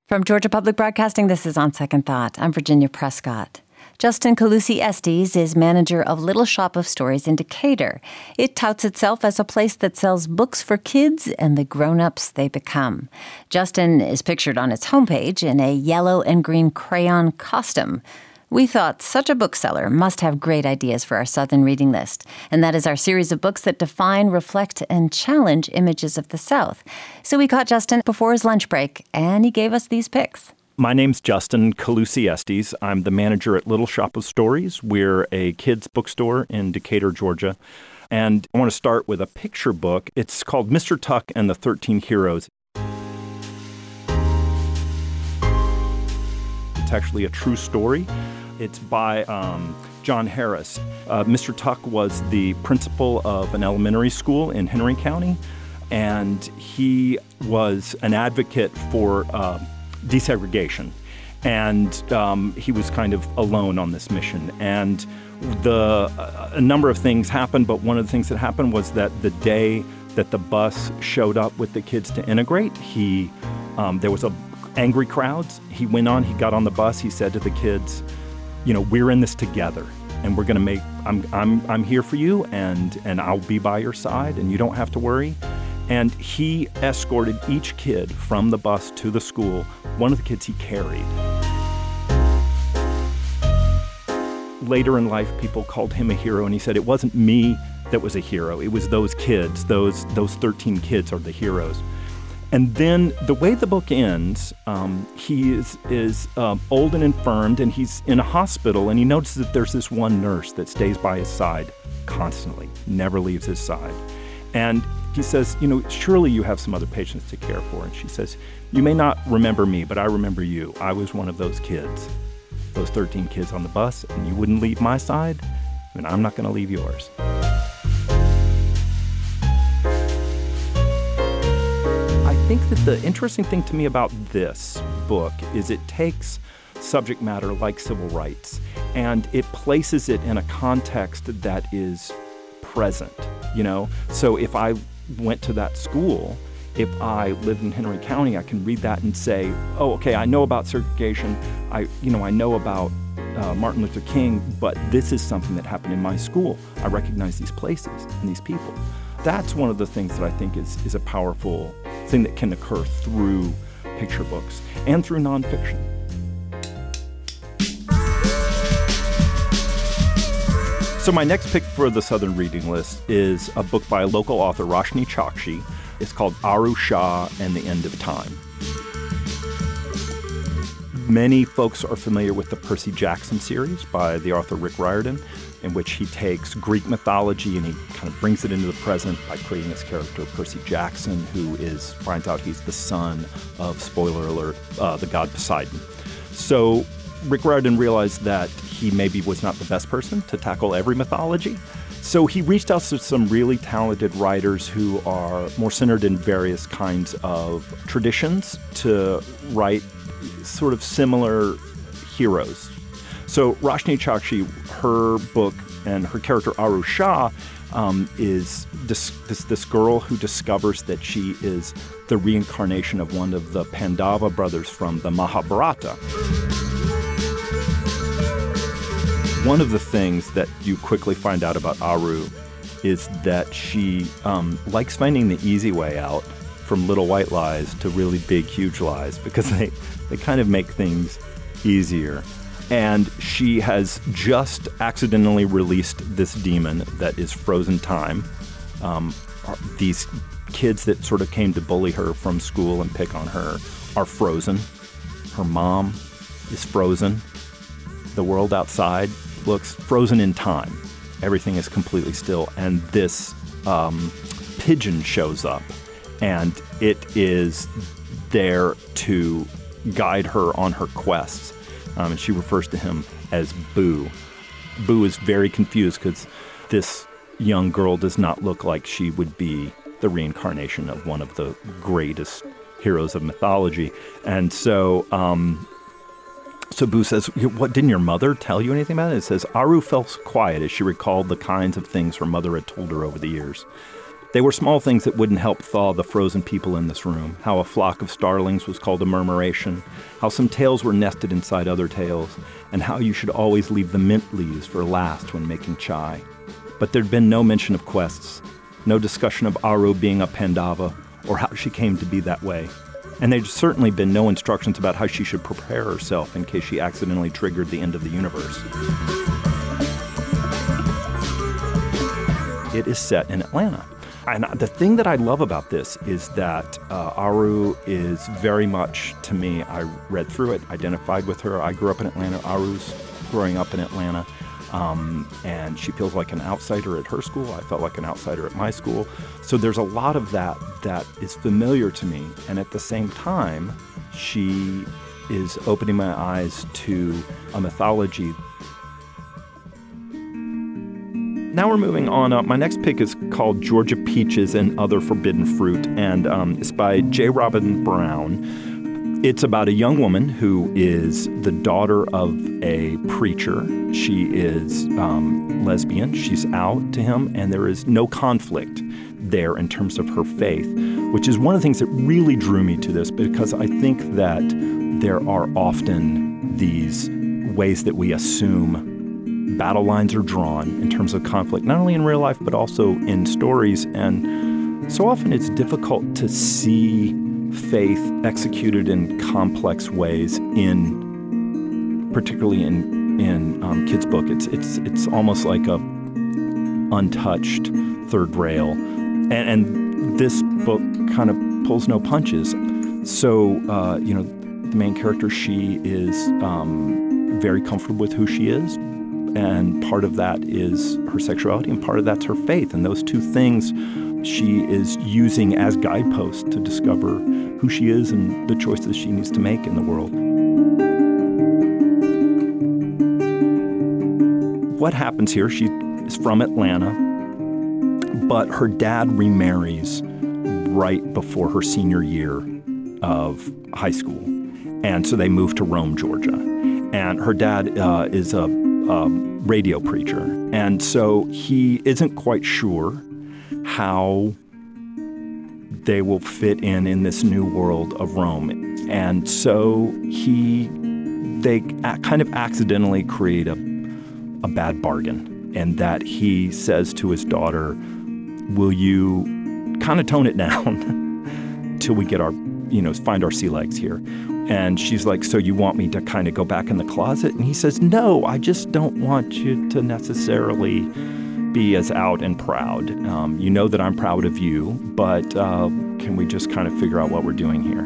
From Georgia Public Broadcasting, this is On Second Thought. I'm Virginia Prescott. Justin Calusi Estes is manager of Little Shop of Stories in Decatur. It touts itself as a place that sells books for kids and the grown-ups they become. Justin is pictured on its homepage in a yellow and green crayon costume. We thought such a bookseller must have great ideas for our Southern reading list. And that is our series of books that define, reflect, and challenge images of the South. So we caught Justin before his lunch break, and he gave us these picks. My name's Justin Calusi Estes. I'm the manager at Little Shop of Stories. We're a kids bookstore in Decatur, Georgia. And I want to start with a picture book. It's called Mr. Tuck and the 13 Heroes. It's actually a true story. It's by John Harris. Mr. Tuck was the principal of an elementary school in Henry County, and he was an advocate for desegregation. And he was kind of alone on this mission. And a number of things happened, but one of the things that happened was that the day that the bus showed up with the kids to integrate, there was angry crowds. He got on the bus, he said to the kids, we're in this together, and we're going to I'm here for you, and I'll be by your side, and you don't have to worry. And he escorted each kid from the bus to the school. One of the kids he carried. Later in life, people called him a hero, and he said, it wasn't me that was a hero. It was those kids. Those 13 kids are the heroes. And then the way the book ends, he is old and infirmed, and he's in a hospital, and he notices that there's this one nurse that stays by his side constantly, never leaves his side. And he says, surely you have some other patients to care for. And she says, you may not remember me, but I remember you. I was one of those kids, those 13 kids on the bus, and you wouldn't leave my side, and I'm not going to leave yours. I think that the interesting thing to me about this book is it takes subject matter like civil rights and it places it in a context that is present, So if I went to that school, if I lived in Henry County, I can read that and say, oh, okay, I know about segregation. I know about Martin Luther King, but this is something that happened in my school. I recognize these places and these people. That's one of the things that I think is a powerful thing that can occur through picture books and through nonfiction. So my next pick for the Southern Reading List is a book by a local author, Roshni Chokshi. It's called Aru Shah and the End of Time. Many folks are familiar with the Percy Jackson series by the author Rick Riordan, in which he takes Greek mythology and he kind of brings it into the present by creating this character, Percy Jackson, who finds out he's the son of, spoiler alert, the god Poseidon. So Rick Riordan realized that he maybe was not the best person to tackle every mythology. So he reached out to some really talented writers who are more centered in various kinds of traditions to write sort of similar heroes. So Roshni Chokshi, her book and her character Aru Shah is this girl who discovers that she is the reincarnation of one of the Pandava brothers from the Mahabharata. One of the things that you quickly find out about Aru is that she likes finding the easy way out from little white lies to really big, huge lies, because they kind of make things easier. And she has just accidentally released this demon that is frozen time. These kids that sort of came to bully her from school and pick on her are frozen. Her mom is frozen. The world outside looks frozen in time. Everything is completely still. And this pigeon shows up, and it is there to guide her on her quests. And she refers to him as Boo. Boo is very confused because this young girl does not look like she would be the reincarnation of one of the greatest heroes of mythology. And so Boo says, "What, didn't your mother tell you anything about it?" It says, Aru felt quiet as she recalled the kinds of things her mother had told her over the years. They were small things that wouldn't help thaw the frozen people in this room. How a flock of starlings was called a murmuration, how some tales were nested inside other tales, and how you should always leave the mint leaves for last when making chai. But there'd been no mention of quests, no discussion of Aru being a Pandava, or how she came to be that way. And there'd certainly been no instructions about how she should prepare herself in case she accidentally triggered the end of the universe. It is set in Atlanta. And the thing that I love about this is that Aru is very much, to me, I read through it, identified with her. I grew up in Atlanta. Aru's growing up in Atlanta. And she feels like an outsider at her school. I felt like an outsider at my school. So there's a lot of that is familiar to me. And at the same time, she is opening my eyes to a mythology. Now we're moving on. My next pick is called Georgia Peaches and Other Forbidden Fruit, and it's by J. Robin Brown. It's about a young woman who is the daughter of a preacher. She is lesbian. She's out to him, and there is no conflict there in terms of her faith, which is one of the things that really drew me to this, because I think that there are often these ways that we assume battle lines are drawn in terms of conflict, not only in real life, but also in stories. And so often it's difficult to see faith executed in complex ways, particularly in kids' book. It's almost like a untouched third rail. And this book kind of pulls no punches. So, the main character, she is very comfortable with who she is. And part of that is her sexuality, and part of that's her faith. And those two things she is using as guideposts to discover who she is and the choices she needs to make in the world. What happens here, she is from Atlanta, but her dad remarries right before her senior year of high school. And so they move to Rome, Georgia. And her dad is a radio preacher. And so he isn't quite sure how they will fit in this new world of Rome. And so they kind of accidentally create a bad bargain, and that he says to his daughter, will you kind of tone it down till we get find our sea legs here? And she's like, so you want me to kind of go back in the closet? And he says, no, I just don't want you to necessarily be as out and proud. You know that I'm proud of you, but can we just kind of figure out what we're doing here?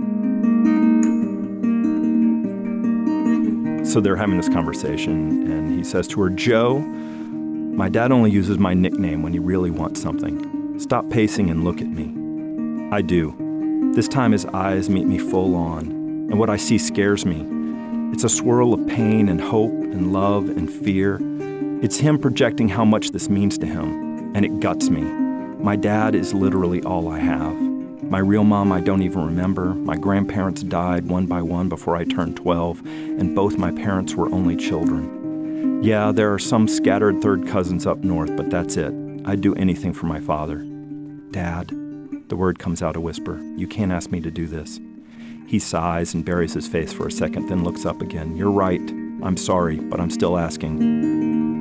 So they're having this conversation, and he says to her, Joe, my dad only uses my nickname when he really wants something. Stop pacing and look at me. I do. This time his eyes meet me full on, and what I see scares me. It's a swirl of pain and hope and love and fear. It's him projecting how much this means to him, and it guts me. My dad is literally all I have. My real mom I don't even remember. My grandparents died one by one before I turned 12, and both my parents were only children. Yeah, there are some scattered third cousins up north, but that's it. I'd do anything for my father. Dad, the word comes out a whisper. You can't ask me to do this. He sighs and buries his face for a second, then looks up again. You're right. I'm sorry, but I'm still asking.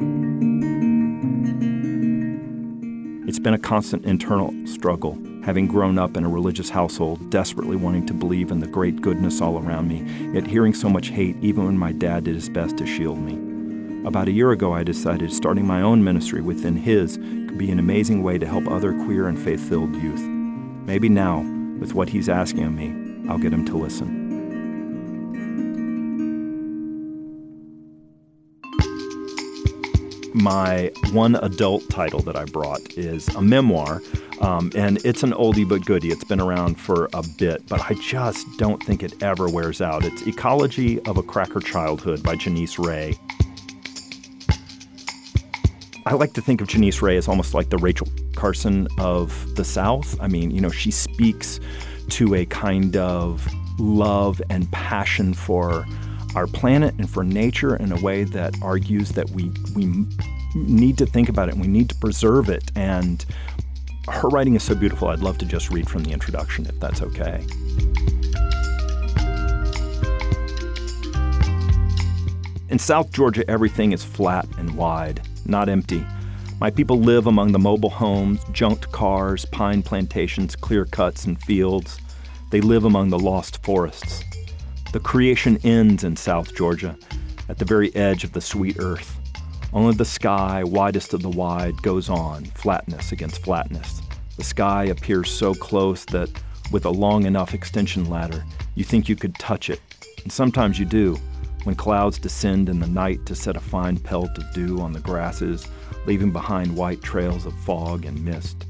It's been a constant internal struggle, having grown up in a religious household, desperately wanting to believe in the great goodness all around me, yet hearing so much hate even when my dad did his best to shield me. About a year ago, I decided starting my own ministry within his could be an amazing way to help other queer and faith-filled youth. Maybe now, with what he's asking of me, I'll get him to listen. My one adult title that I brought is a memoir, and it's an oldie but goodie. It's been around for a bit, but I just don't think it ever wears out. It's Ecology of a Cracker Childhood by Janice Ray. I like to think of Janice Ray as almost like the Rachel Carson of the South. I mean, she speaks to a kind of love and passion for our planet and for nature in a way that argues that we need to think about it and we need to preserve it. And Her writing is so beautiful, I'd love to just read from the introduction, if that's okay. In South Georgia, everything is flat and wide, not empty. My people live among the mobile homes, junked cars, pine plantations, clear cuts, and fields. They live among the lost forests. The creation ends in South Georgia, at the very edge of the sweet earth. Only the sky, widest of the wide, goes on, flatness against flatness. The sky appears so close that, with a long enough extension ladder, you think you could touch it. And sometimes you do, when clouds descend in the night to set a fine pelt of dew on the grasses, leaving behind white trails of fog and mist.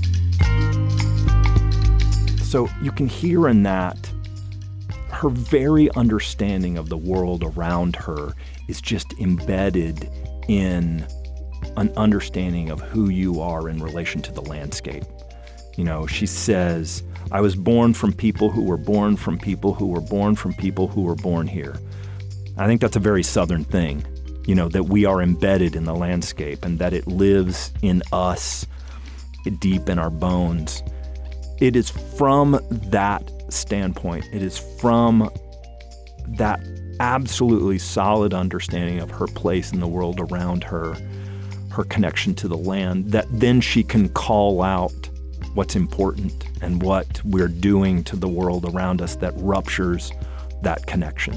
So you can hear in that her very understanding of the world around her is just embedded in an understanding of who you are in relation to the landscape. You know, she says, I was born from people who were born from people who were born from people who were born here. I think that's a very Southern thing, you know, that we are embedded in the landscape and that it lives in us, deep in our bones. It is from that standpoint, it is from that absolutely solid understanding of her place in the world around her, her connection to the land, that then she can call out what's important and what we're doing to the world around us that ruptures that connection.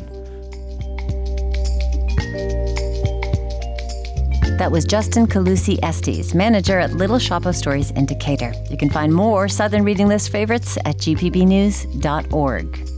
That was Justin Calusi Estes, manager at Little Shop of Stories in Decatur. You can find more Southern Reading List favorites at gpbnews.org.